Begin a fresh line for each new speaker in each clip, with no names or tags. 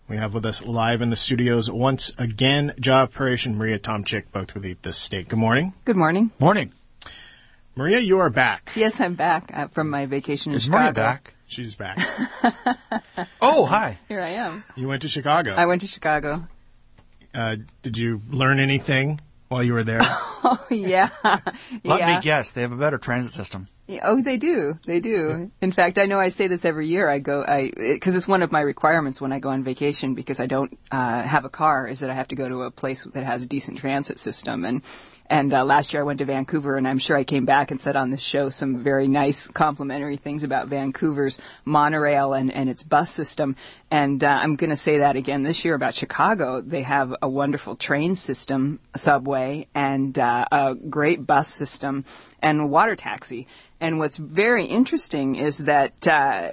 We have with us live in the studios once again, Job Parrish and Maria Tomczyk, both with Eat This State. Good morning.
Good morning.
Morning.
Maria, you are back.
Yes, I'm back from my vacation in Chicago.
Is Maria back?
She's back.
Oh, hi.
Here I am.
You went to Chicago.
I went to Chicago.
Did you learn anything while you were there?
Oh, yeah.
Let me guess. They have a better transit system.
Oh, they do. They do. In fact, I know I say this every year. Because it's one of my requirements when I go on vacation, because I don't have a car, is that I have to go to a place that has a decent transit system. And last year I went to Vancouver, and I'm sure I came back and said on this show some very nice complimentary things about Vancouver's monorail and its bus system. And I'm going to say that again this year about Chicago. They have a wonderful train system, subway, and a great bus system and water taxi. And what's very interesting is that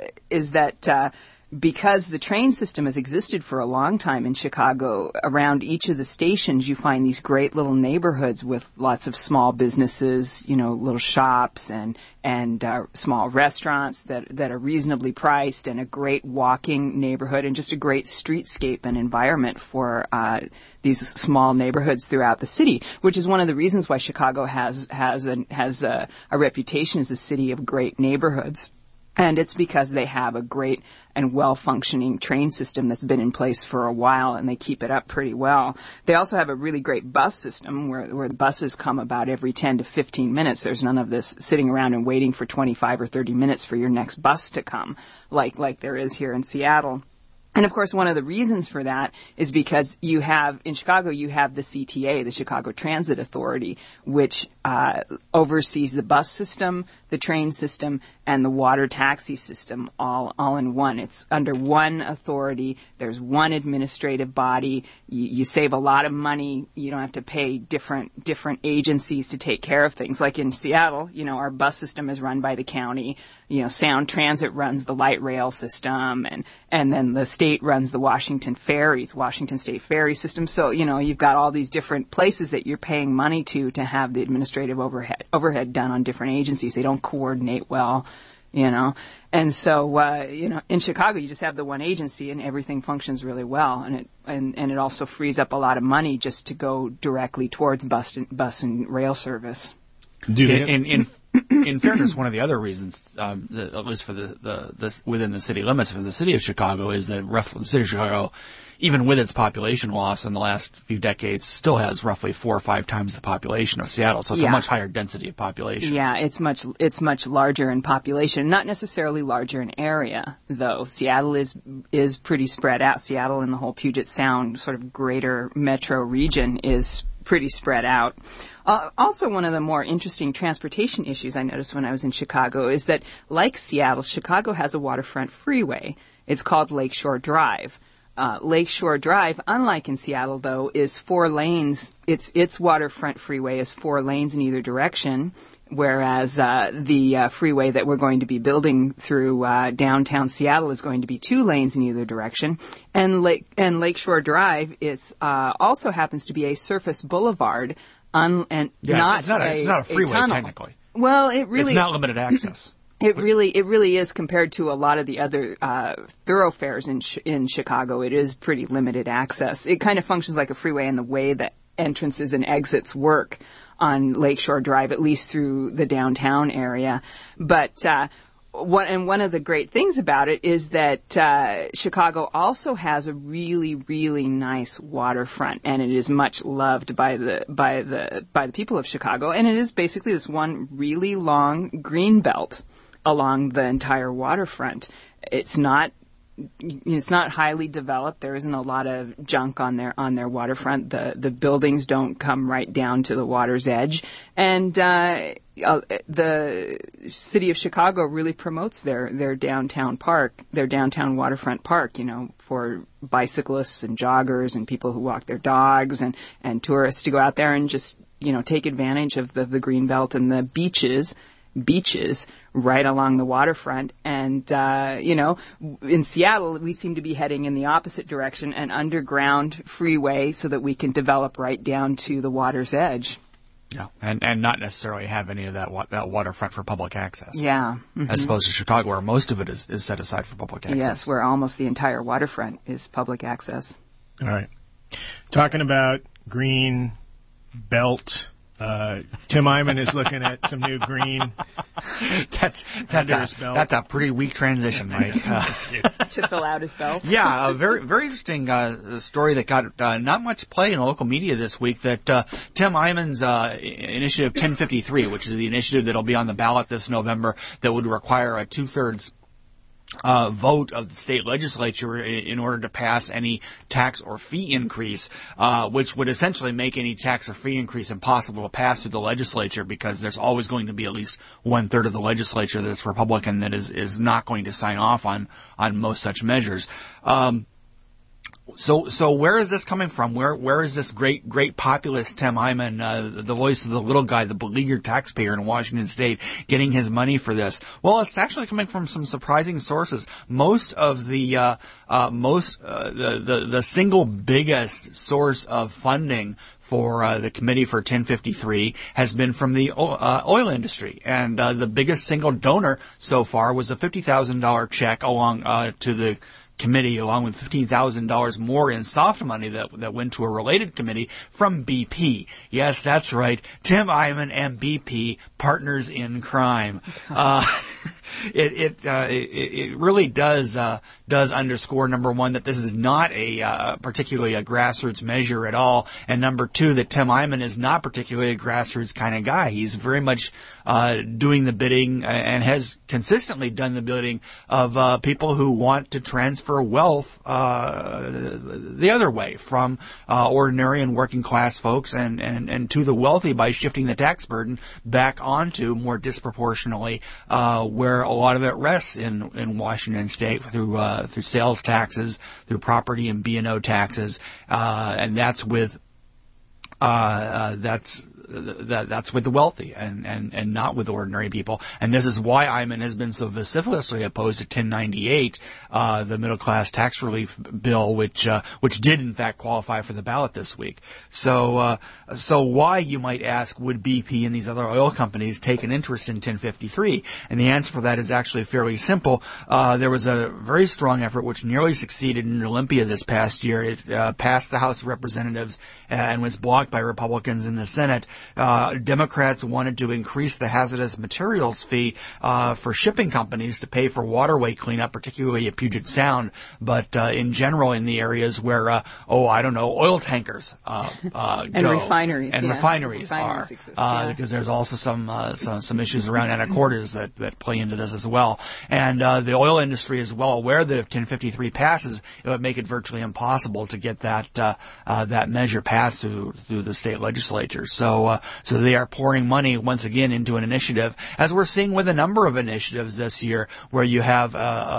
because the train system has existed for a long time in Chicago, around each of the stations you find these great little neighborhoods with lots of small businesses, little shops and small restaurants that are reasonably priced, and a great walking neighborhood and just a great streetscape and environment for these small neighborhoods throughout the city, which is one of the reasons why Chicago has a reputation as a city of great neighborhoods. And it's because they have a great and well-functioning train system that's been in place for a while, and they keep it up pretty well. They also have a really great bus system where the buses come about every 10 to 15 minutes. There's none of this sitting around and waiting for 25 or 30 minutes for your next bus to come, like there is here in Seattle. And, of course, one of the reasons for that is because in Chicago, you have the CTA, the Chicago Transit Authority, which oversees the bus system, the train system, and the water taxi system all in one. It's under one authority. There's one administrative body. You save a lot of money. You don't have to pay different agencies to take care of things. Like in Seattle, our bus system is run by the county. Sound Transit runs the light rail system, and then the state runs the Washington State Ferry system. So, you've got all these different places that you're paying money to have the administrative overhead done on different agencies. They don't coordinate well, And so, in Chicago, you just have the one agency and everything functions really well. And it also frees up a lot of money just to go directly towards bus and rail service.
In fairness, one of the other reasons, at least for the within the city limits for the city of Chicago, is that the city of Chicago, even with its population loss in the last few decades, still has roughly 4 or 5 times the population of Seattle. So it's a much higher density of population.
Yeah, it's much larger in population, not necessarily larger in area, though. Seattle is pretty spread out. Seattle and the whole Puget Sound sort of greater metro region is pretty spread out. Also, one of the more interesting transportation issues I noticed when I was in Chicago is that, like Seattle, Chicago has a waterfront freeway. It's called Lakeshore Drive. Lakeshore Drive, unlike in Seattle, though, is 4 lanes. Its waterfront freeway is 4 lanes in either direction, whereas the freeway that we're going to be building through downtown Seattle is going to be 2 lanes in either direction. And Lakeshore Drive also happens to be a surface boulevard,
it's not a freeway technically.
Well,
it's not limited access.
It really is compared to a lot of the other thoroughfares in Chicago. It is pretty limited access. It kind of functions like a freeway in the way that entrances and exits work on Lakeshore Drive, at least through the downtown area. But one of the great things about it is that Chicago also has a really, really nice waterfront, and it is much loved by the people of Chicago. And it is basically this one really long green belt along the entire waterfront. It's not highly developed. There isn't a lot of junk on their waterfront. The buildings don't come right down to the water's edge, and the city of Chicago really promotes their downtown park, their downtown waterfront park, for bicyclists and joggers and people who walk their dogs and tourists to go out there and just take advantage of the green belt and the beaches right along the waterfront. And, in Seattle, we seem to be heading in the opposite direction, an underground freeway so that we can develop right down to the water's edge.
Yeah, and not necessarily have any of that waterfront for public access.
Yeah. Mm-hmm.
As opposed to Chicago, where most of it is set aside for public access.
Yes, where almost the entire waterfront is public access.
All right. Talking about green belt, Tim Eyman is looking at some new green.
That's a pretty weak transition, Mike.
To fill out his belt.
Yeah, a very very interesting story that got not much play in local media this week. That Tim Eyman's initiative 1053, which is the initiative that'll be on the ballot this November, that would require a 2/3 vote of the state legislature in order to pass any tax or fee increase, which would essentially make any tax or fee increase impossible to pass through the legislature, because there's always going to be at least 1/3 of the legislature that's Republican that is not going to sign off on most such measures. So where is this coming from? Where is this great populist Tim Eyman, the voice of the little guy, the beleaguered taxpayer in Washington State, getting his money for this? Well, it's actually coming from some surprising sources. Most of the single biggest source of funding for the committee for 1053 has been from the oil industry, and the biggest single donor so far was a $50,000 check along to the committee, along with $15,000 more in soft money that went to a related committee from BP. Yes, that's right. Tim Eyman and BP, partners in crime. It really does underscore, number one, that this is not particularly a grassroots measure at all, and number two, that Tim Eyman is not particularly a grassroots kind of guy. He's very much doing the bidding and has consistently done the bidding of people who want to transfer wealth the other way, from ordinary and working class folks and to the wealthy, by shifting the tax burden back onto more disproportionately where a lot of it rests in Washington State through sales taxes, through property and B&O taxes, and that's with that's with the wealthy and not with ordinary people. And this is why Eyman has been so vociferously opposed to 1098, the middle class tax relief bill, which did in fact qualify for the ballot this week. So why, you might ask, would BP and these other oil companies take an interest in 1053? And the answer for that is actually fairly simple. There was a very strong effort which nearly succeeded in Olympia this past year. It passed the House of Representatives and was blocked by Republicans in the Senate. Democrats wanted to increase the hazardous materials fee for shipping companies to pay for waterway cleanup, particularly at Puget Sound, but in general in the areas where oil tankers
and
go.
refineries
and
yeah.
refineries
exist,
because there's also some issues around Anacortes that play into this as well. And the oil industry is well aware that if 1053 passes, it would make it virtually impossible to get that measure passed through the state legislature. So they are pouring money once again into an initiative, as we're seeing with a number of initiatives this year, where you have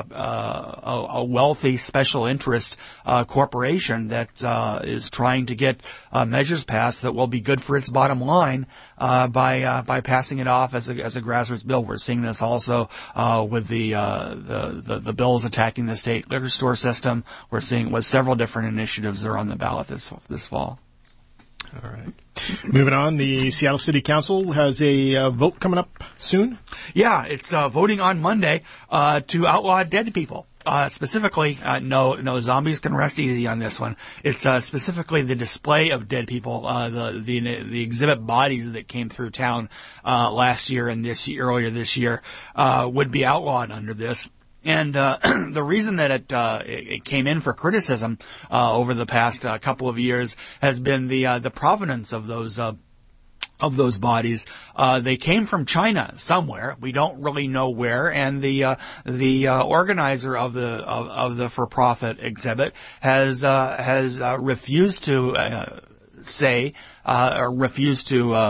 a wealthy special interest corporation that is trying to get measures passed that will be good for its bottom line by passing it off as a grassroots bill. We're seeing this also with the bills attacking the state liquor store system. We're seeing with several different initiatives that are on the ballot this fall.
All right. Moving on, the Seattle City Council has a vote coming up soon.
Yeah, it's voting on Monday to outlaw dead people. Specifically, no zombies can rest easy on this one. It's specifically the display of dead people, the exhibit bodies that came through town last year and earlier this year would be outlawed under this. And the reason that it came in for criticism over the past couple of years has been the provenance of those bodies. They came from China somewhere. We don't really know where. And the organizer of the for-profit exhibit has refused to say or refused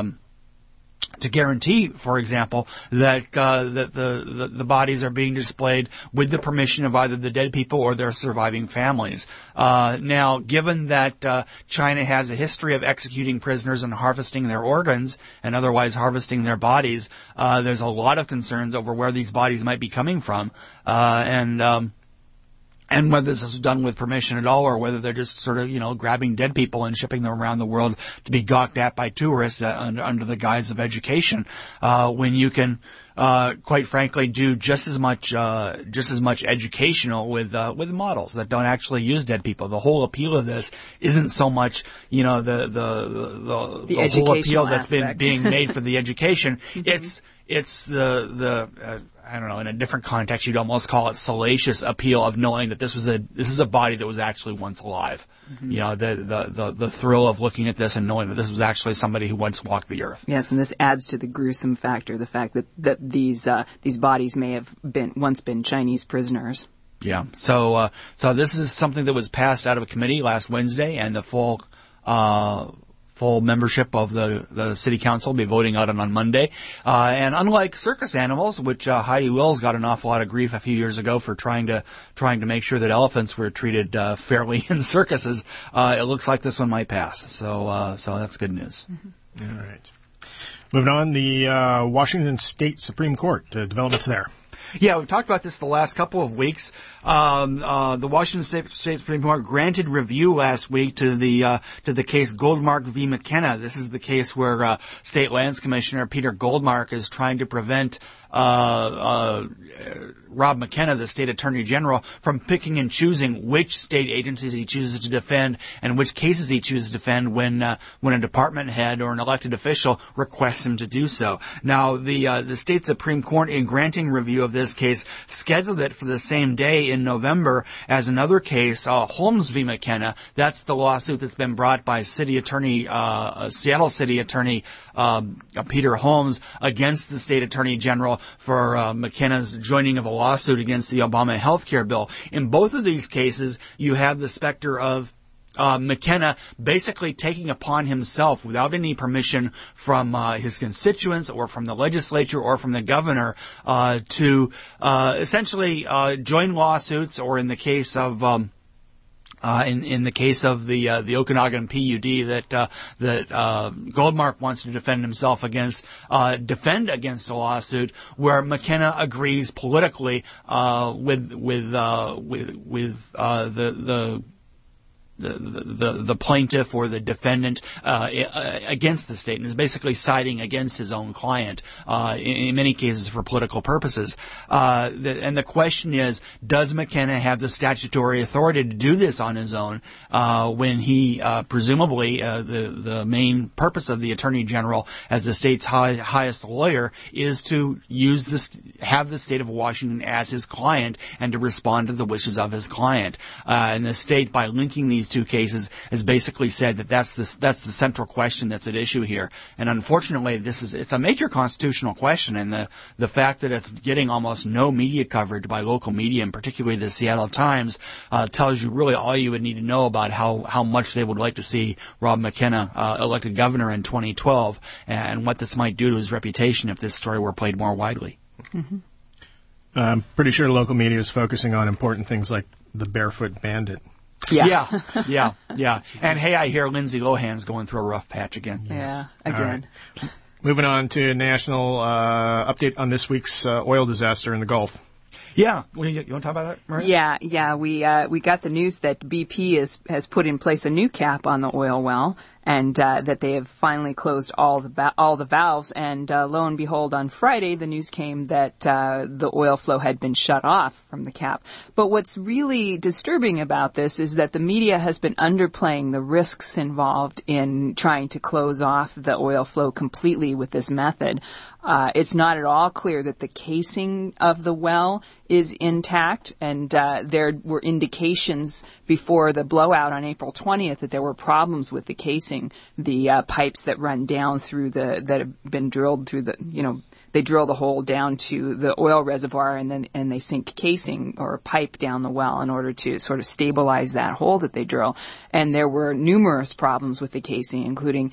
to guarantee, for example, that the bodies are being displayed with the permission of either the dead people or their surviving families. Now, given that China has a history of executing prisoners and harvesting their organs and otherwise harvesting their bodies, there's a lot of concerns over where these bodies might be coming from. And And whether this was done with permission at all, or whether they're just sort of, grabbing dead people and shipping them around the world to be gawked at by tourists under the guise of education, when you can, quite frankly, do just as much educational with models that don't actually use dead people. The whole appeal of this isn't so much, the whole appeal that's being made for the education. Mm-hmm. It's I don't know, in a different context, you'd almost call it salacious appeal of knowing that this is a body that was actually once alive. Mm-hmm. The thrill of looking at this and knowing that this was actually somebody who once walked the earth.
Yes, and this adds to the gruesome factor, the fact that these bodies may have once been Chinese prisoners.
Yeah. So this is something that was passed out of a committee last Wednesday, and the full membership of the city council will be voting on Monday. And unlike circus animals, which Heidi Wills got an awful lot of grief a few years ago for trying to make sure that elephants were treated fairly in circuses, it looks like this one might pass. So that's good news.
Mm-hmm. All right. Moving on, the Washington State Supreme Court, developments there.
Yeah, we've talked about this the last couple of weeks. The Washington State Supreme Court granted review last week to the case Goldmark v. McKenna. This is the case where State Lands Commissioner Peter Goldmark is trying to prevent Rob McKenna, the state attorney general, from picking and choosing which state agencies he chooses to defend and which cases he chooses to defend when a department head or an elected official requests him to do so. Now, the state Supreme Court, in granting review of this case, scheduled it for the same day in November as another case, Holmes v. McKenna. That's the lawsuit that's been brought by Seattle City Attorney Peter Holmes against the state attorney general for McKenna's joining of a lawsuit against the Obama health care bill. In both of these cases, you have the specter of McKenna basically taking upon himself, without any permission from his constituents or from the legislature or from the governor, to essentially join lawsuits, or in the case of in the case of the Okanagan PUD that Goldmark wants to defend himself against, defend against a lawsuit where McKenna agrees politically with the plaintiff or the defendant against the state, and is basically siding against his own client in many cases for political purposes. And the question is, does McKenna have the statutory authority to do this on his own when he presumably the main purpose of the Attorney General as the state's highest lawyer is to have the state of Washington as his client and to respond to the wishes of his client. And the state, by linking these two cases, has basically said that that's the central question that's at issue here. And unfortunately, it's a major constitutional question, and the fact that it's getting almost no media coverage by local media, and particularly the Seattle Times, tells you really all you would need to know about how much they would like to see Rob McKenna elected governor in 2012, and what this might do to his reputation if this story were played more widely.
Mm-hmm.
I'm pretty sure local media is focusing on important things like the barefoot bandit.
Yeah. And hey, I hear Lindsay Lohan's going through a rough patch again.
Yeah, again.
Right. Moving on to national update on this week's oil disaster in the Gulf.
Yeah, you want to talk about that, Maria?
Yeah. We got the news that BP has put in place a new cap on the oil well, and that they have finally closed all the valves. And lo and behold, on Friday, the news came that the oil flow had been shut off from the cap. But what's really disturbing about this is that the media has been underplaying the risks involved in trying to close off the oil flow completely with this method. It's not at all clear that the casing of the well is intact, and there were indications before the blowout on April 20th that there were problems with the casing. The pipes that run down through that have been drilled through they drill the hole down to the oil reservoir, and they sink casing or a pipe down the well in order to sort of stabilize that hole that they drill. And there were numerous problems with the casing, including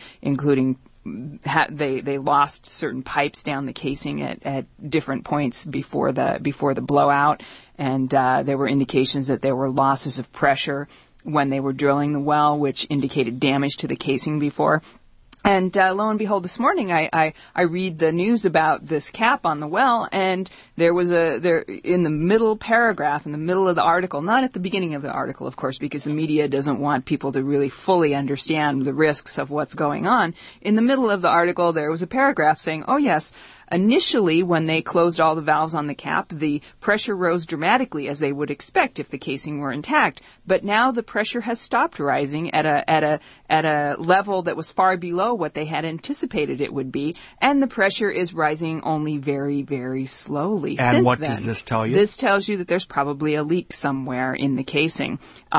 they lost certain pipes down the casing at different points before the blowout, and there were indications that there were losses of pressure when they were drilling the well, which indicated damage to the casing before. And lo and behold, this morning I read the news about this cap on the well, and there was in the middle paragraph, in the middle of the article, not at the beginning of the article, of course, because the media doesn't want people to really fully understand the risks of what's going on. In the middle of the article, there was a paragraph saying, oh yes, initially, when they closed all the valves on the cap, the pressure rose dramatically, as they would expect if the casing were intact. But now the pressure has stopped rising at a level that was far below what they had anticipated it would be, and the pressure is rising only very, very slowly.
And
since
what
then.
Does this tell you?
This tells you that there's probably a leak somewhere in the casing.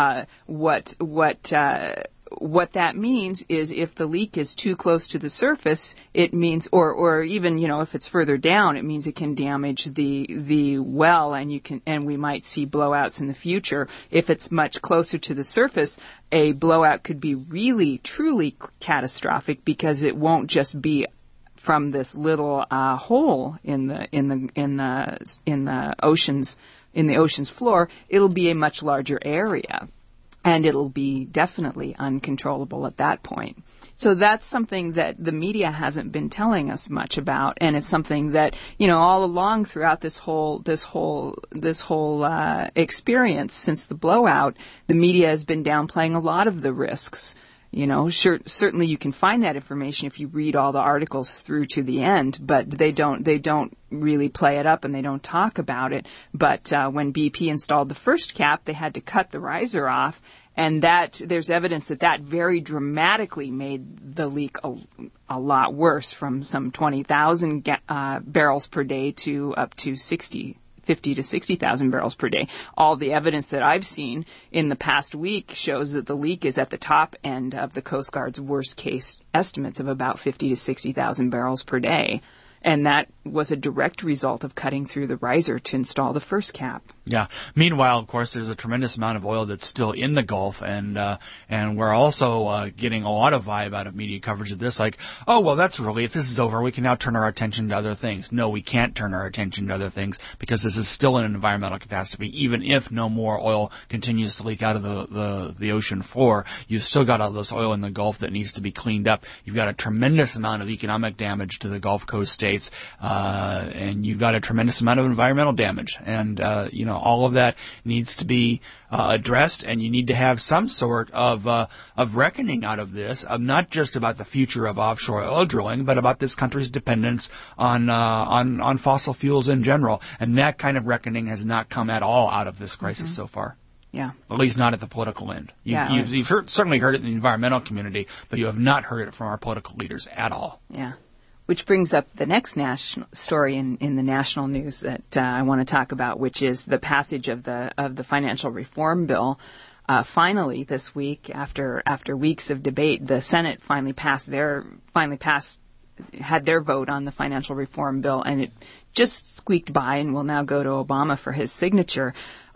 What that means is if the leak is too close to the surface, it means, or even, if it's further down, it means it can damage the well, and we might see blowouts in the future. If it's much closer to the surface, a blowout could be really, truly catastrophic, because it won't just be from this little hole in the ocean's floor. It'll be a much larger area. And it'll be definitely uncontrollable at that point. So that's something that the media hasn't been telling us much about, and it's something that, all along throughout this whole experience since the blowout, the media has been downplaying a lot of the risks. Certainly you can find that information if you read all the articles through to the end, but they don't really play it up, and they don't talk about it. But when BP installed the first cap, they had to cut the riser off, and there's evidence that very dramatically made the leak a lot worse, from some 20,000 barrels per day to up to 50 to 60,000 barrels per day. All the evidence that I've seen in the past week shows that the leak is at the top end of the Coast Guard's worst case estimates of about 50 to 60,000 barrels per day. And that was a direct result of cutting through the riser to install the first cap.
Yeah. Meanwhile, of course, there's a tremendous amount of oil that's still in the Gulf, and we're also getting a lot of vibe out of media coverage of this, like, oh, well, that's a relief. This is over. We can now turn our attention to other things. No, we can't turn our attention to other things, because this is still an environmental catastrophe. Even if no more oil continues to leak out of the ocean floor, you've still got all this oil in the Gulf that needs to be cleaned up. You've got a tremendous amount of economic damage to the Gulf Coast states. And you've got a tremendous amount of environmental damage, and all of that needs to be addressed, and you need to have some sort of reckoning out of this, of not just about the future of offshore oil drilling, but about this country's dependence on fossil fuels in general. And that kind of reckoning has not come at all out of this crisis so far.
Yeah.
At least not at the political end. You've certainly heard it in the environmental community, but you have not heard it from our political leaders at all.
Yeah. Which brings up the next national story in the national news that I want to talk about, which is the passage of the financial reform bill. Finally, this week, after weeks of debate, the Senate had their vote on the financial reform bill, and it just squeaked by and will now go to Obama for his signature.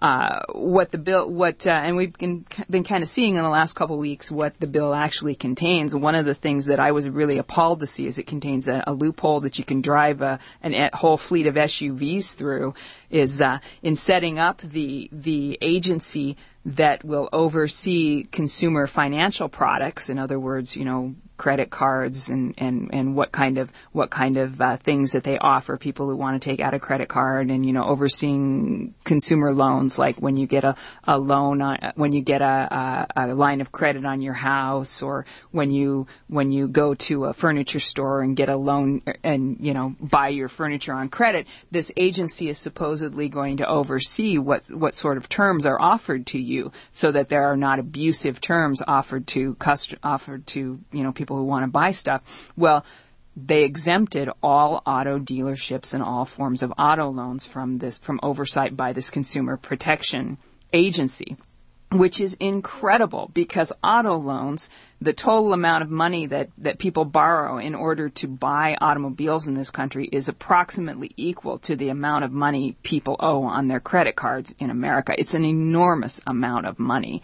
And we've been kind of seeing in the last couple of weeks what the bill actually contains. One of the things that I was really appalled to see is it contains a loophole that you can drive a whole fleet of SUVs through, is in setting up the agency that will oversee consumer financial products. In other words, credit cards and what kind of things that they offer people who want to take out a credit card, and overseeing consumer loans, like when you get a loan when you get a line of credit on your house, or when you go to a furniture store and get a loan and buy your furniture on credit. This agency is supposedly going to oversee what sort of terms are offered to you, so that there are not abusive terms offered to people who want to buy stuff. Well, they exempted all auto dealerships and all forms of auto loans from oversight by this consumer protection agency, which is incredible, because auto loans, the total amount of money that people borrow in order to buy automobiles in this country, is approximately equal to the amount of money people owe on their credit cards in America. It's an enormous amount of money.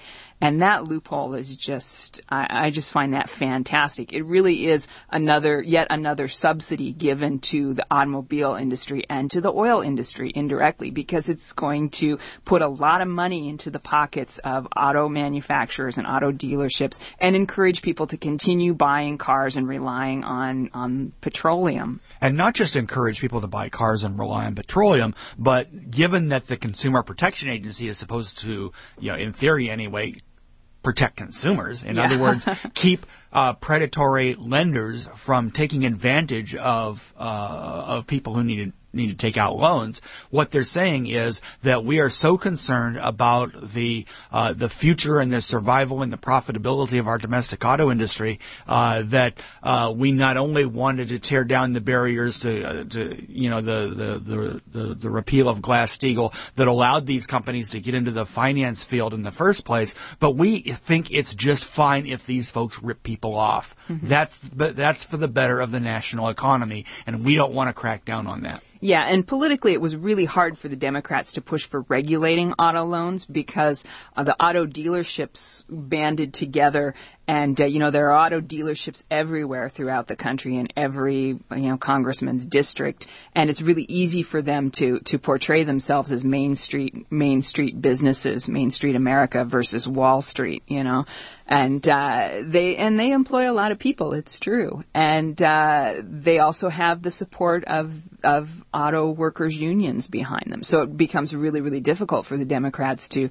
And that loophole is just, I just find that fantastic. It really is yet another subsidy given to the automobile industry and to the oil industry indirectly, because it's going to put a lot of money into the pockets of auto manufacturers and auto dealerships and encourage people to continue buying cars and relying on petroleum.
And not just encourage people to buy cars and rely on petroleum, but given that the Consumer Protection Agency is supposed to, in theory anyway, protect consumers. In other words, keep predatory lenders from taking advantage of people who need to take out loans. What they're saying is that we are so concerned about the future and the survival and the profitability of our domestic auto industry that we not only wanted to tear down the barriers to the repeal of Glass-Steagall that allowed these companies to get into the finance field in the first place, but we think it's just fine if these folks rip people off. Mm-hmm. That's for the better of the national economy, and we don't want to crack down on that.
Yeah, and politically it was really hard for the Democrats to push for regulating auto loans because the auto dealerships banded together, and there are auto dealerships everywhere throughout the country in every congressman's district, and it's really easy for them to portray themselves as Main Street businesses, Main Street America versus Wall Street, and they employ a lot of people, it's true, and they also have the support of auto workers unions behind them. So it becomes really, really difficult for the Democrats to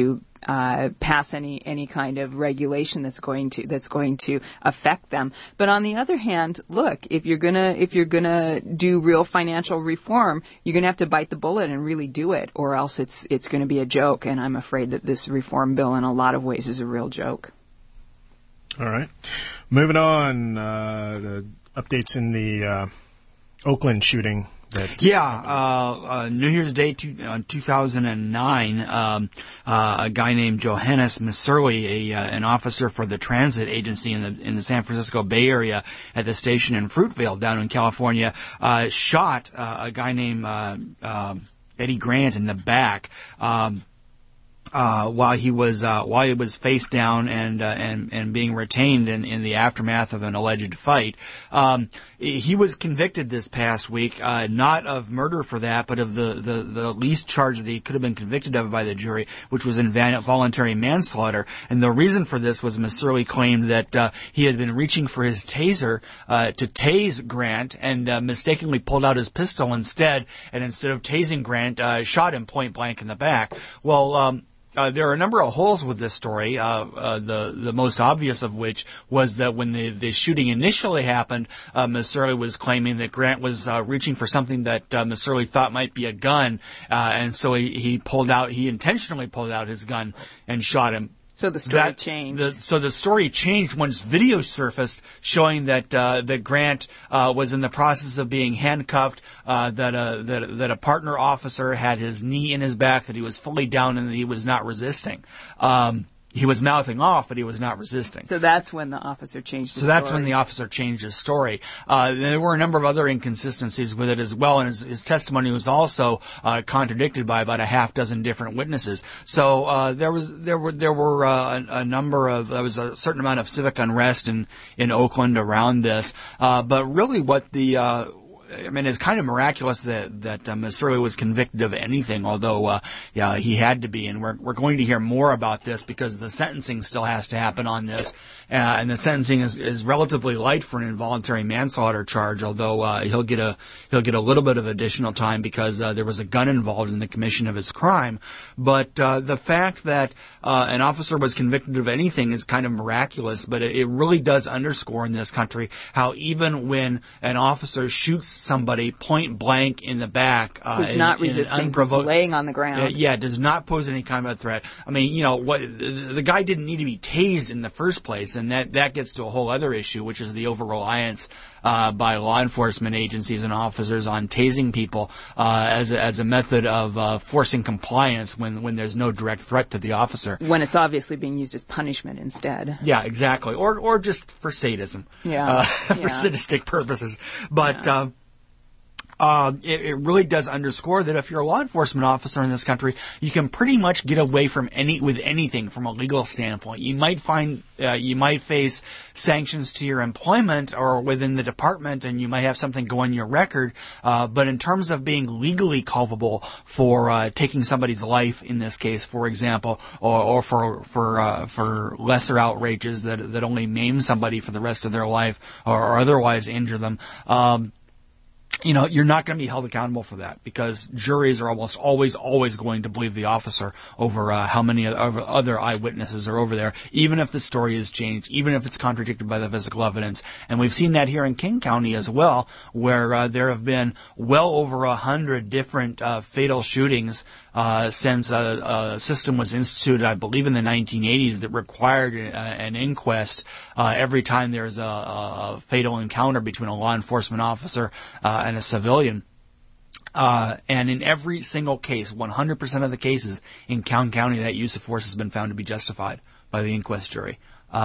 pass any kind of regulation that's going to affect them. But on the other hand, look, if you're gonna do real financial reform, you're gonna have to bite the bullet and really do it, or else it's gonna be a joke. And I'm afraid that this reform bill in a lot of ways is a real joke.
All right. Moving on, the updates in the Oakland shooting.
New Year's Day 2009, a guy named Johannes Messerli, an officer for the transit agency in the San Francisco Bay Area at the station in Fruitvale down in California, shot a guy named Eddie Grant in the back. While he was face down and being retained in the aftermath of an alleged fight. He was convicted this past week, not of murder for that, but of the least charge that he could have been convicted of by the jury, which was involuntary manslaughter. And the reason for this was Messerli claimed that he had been reaching for his taser to tase Grant and mistakenly pulled out his pistol instead, and instead of tasing Grant, shot him point blank in the back. Well, there are a number of holes with this story, the most obvious of which was that when the shooting initially happened, Messerli was claiming that Grant was reaching for something that Messerli thought might be a gun, and so he intentionally pulled out his gun and shot him.
So the story changed.
So the story changed once video surfaced showing that Grant was in the process of being handcuffed, that a partner officer had his knee in his back, that he was fully down and that he was not resisting. He was mouthing off, but he was not resisting.
So that's when the officer changed his story.
So that's when the officer changed his story. There were a number of other inconsistencies with it as well, and his testimony was also contradicted by about a half dozen different witnesses. So there was a certain amount of civic unrest in Oakland around this. But really, it's kind of miraculous that Messerli was convicted of anything, although he had to be, and we're going to hear more about this because the sentencing still has to happen on this, and the sentencing is relatively light for an involuntary manslaughter charge, although he'll get a little bit of additional time because there was a gun involved in the commission of his crime. But the fact that an officer was convicted of anything is kind of miraculous, but it really does underscore in this country how even when an officer shoots somebody point blank in the back,
who's not resisting, who's laying on the ground,
does not pose any kind of threat. I mean, the guy didn't need to be tased in the first place, and that gets to a whole other issue, which is the over-reliance by law enforcement agencies and officers on tasing people as a method of forcing compliance when there's no direct threat to the officer.
When it's obviously being used as punishment instead.
Yeah, exactly. Or just for sadism. For sadistic purposes. But it really does underscore that if you're a law enforcement officer in this country, you can pretty much get away from anything from a legal standpoint. You might face sanctions to your employment or within the department, and you might have something go on your record. But in terms of being legally culpable for taking somebody's life, in this case, for example, or for lesser outrages that only maim somebody for the rest of their life or otherwise injure them, you're not going to be held accountable for that, because juries are almost always going to believe the officer over how many other eyewitnesses are over there, even if the story is changed, even if it's contradicted by the physical evidence. And we've seen that here in King County as well, where there have been well over 100 different fatal shootings since a system was instituted, I believe in the 1980s, that required an inquest every time there's a fatal encounter between a law enforcement officer and a civilian. And in every single case, 100% of the cases in King County, that use of force has been found to be justified by the inquest jury.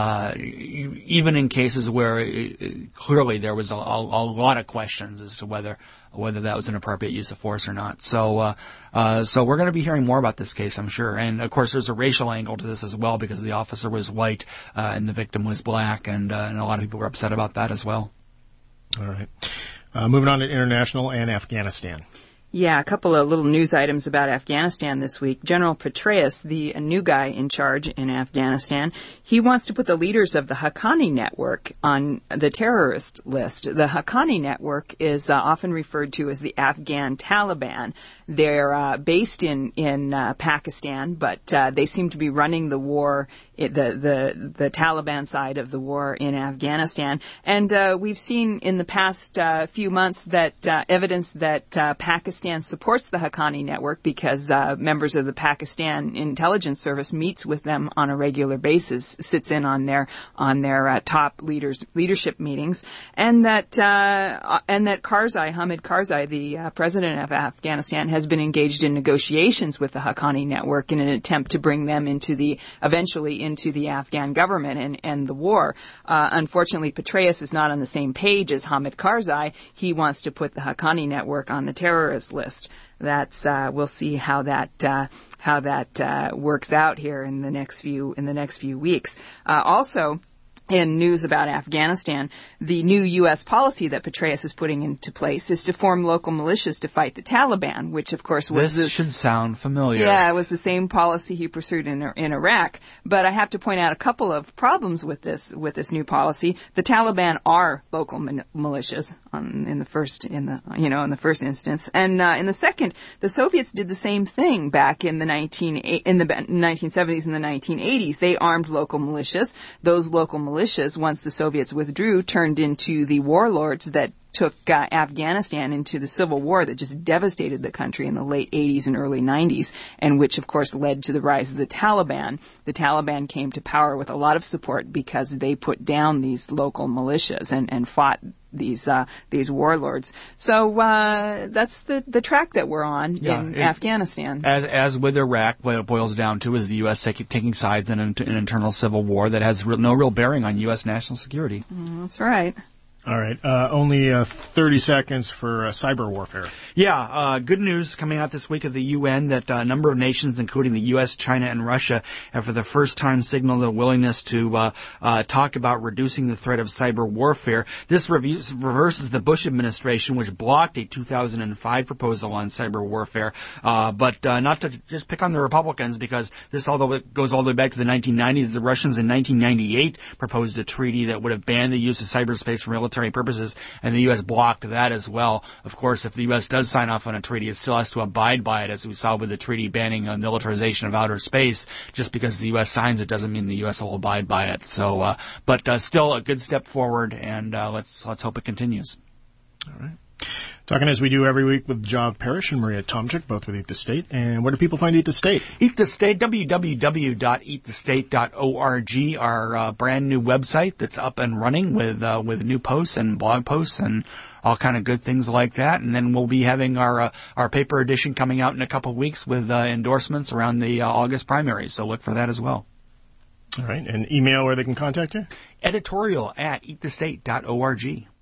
Even in cases where clearly there was a lot of questions as to whether that was an appropriate use of force or not. So we're going to be hearing more about this case, I'm sure. And of course, there's a racial angle to this as well, because the officer was white and the victim was black, and a lot of people were upset about that as well.
All right. Moving on to international and Afghanistan.
Yeah, a couple of little news items about Afghanistan this week. General Petraeus, the new guy in charge in Afghanistan, he wants to put the leaders of the Haqqani Network on the terrorist list. The Haqqani Network is often referred to as the Afghan Taliban. They're based in Pakistan, but they seem to be running the war, the Taliban side of the war in Afghanistan. And we've seen in the past few months that evidence that Pakistan supports the Haqqani Network, because members of the Pakistan intelligence service meets with them on a regular basis, sits in on their top leadership meetings, and that Karzai, Hamid Karzai, the president of Afghanistan, has been engaged in negotiations with the Haqqani Network in an attempt to bring them eventually into the Afghan government and the war. Unfortunately, Petraeus is not on the same page as Hamid Karzai. He wants to put the Haqqani Network on the terrorist list. That's we'll see how that works out here in the next few weeks. Also, in news about Afghanistan, the new U.S. policy that Petraeus is putting into place is to form local militias to fight the Taliban, which of course was
this should sound familiar.
Yeah, it was the same policy he pursued in Iraq. But I have to point out a couple of problems with this new policy. The Taliban are local militias in the first instance, and in the second, the Soviets did the same thing back in the 1970s and the 1980s. They armed local militias. Those local militias, once the Soviets withdrew, turned into the warlords that took Afghanistan into the civil war that just devastated the country in the late 80s and early 90s, and which, of course, led to the rise of the Taliban. The Taliban came to power with a lot of support because they put down these local militias and fought these warlords. So that's the track that we're on in Afghanistan.
As with Iraq, what it boils down to is the U.S. taking sides in an internal civil war that has no real bearing on U.S. national security.
That's right.
All right. Only 30 seconds for cyber warfare.
Yeah. Good news coming out this week of the UN that a number of nations, including the U.S., China, and Russia, have for the first time signaled a willingness to talk about reducing the threat of cyber warfare. This reverses the Bush administration, which blocked a 2005 proposal on cyber warfare. But not to just pick on the Republicans, because this, although it goes all the way back to the 1990s, the Russians in 1998 proposed a treaty that would have banned the use of cyberspace for military purposes, and the U.S. blocked that as well. Of course, if the U.S. does sign off on a treaty, it still has to abide by it, as we saw with the treaty banning militarization of outer space. Just because the U.S. signs it doesn't mean the U.S. will abide by it. So, but still a good step forward, and let's hope it continues.
All right. Talking as we do every week with Job Parrish and Maria Tomczyk, both with Eat the State. And where do people find Eat the State?
Eat the State, www.eatthestate.org, our brand new website that's up and running with new posts and blog posts and all kind of good things like that. And then we'll be having our paper edition coming out in a couple of weeks with endorsements around the August primaries. So look for that as well.
All right. And email where they can contact you?
Editorial@eatthestate.org.